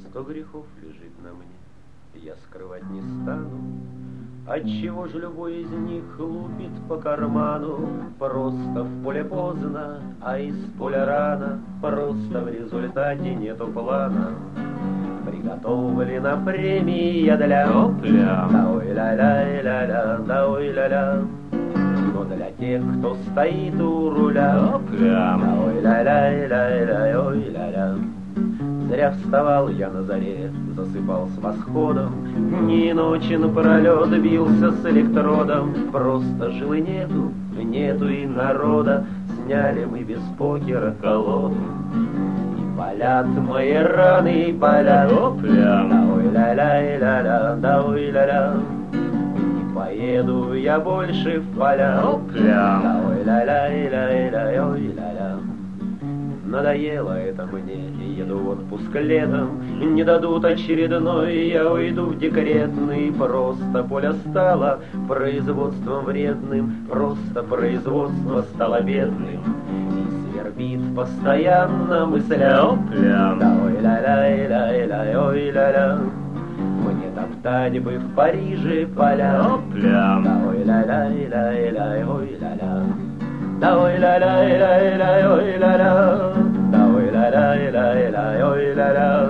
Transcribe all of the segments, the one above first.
100 грехов лежит на мне, я скрывать не стану. Отчего же любой из них лупит по карману? Просто в поле поздно, а из поля рано. Просто в результате нету плана. Приготовлена премия для да-ой-ля-ля-ля-ля, да-ой-ля-ля. Но для тех, кто стоит у руля, да-ой-ля-ля-ля-ля, ой-ля-ля. Зря вставал я на заре, засыпал с восходом, дни и ночи напролет бился с электродом. Просто жил и нету и народа, сняли мы без покера колоду. И болят мои раны, болят, да-ой-ля-ля-ля-ля, да-ой-ля-ля. Не поеду я больше в поля, да-ой-ля-ля-ля-ля, ой-ля-ля. Надоело это мне, еду в отпуск летом, не дадут очередной, я уйду в декретный. Просто поле стало производством вредным, просто производство стало бедным. И свербит постоянно мысля, да-ой-ля-ля-ля-ля, ой-ля-ля. Мне топтать бы в Париже поля, да-ой-ля-ля-ля-ля, ой-ля-ля. Да-ой-ля-ля-ля-ля, ой-ля-ля, да-ой-ля-ля-ля-ля, ой-ля-ля.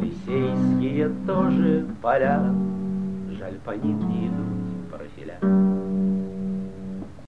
Елисейские тоже поля, жаль, по ним не идут профиля.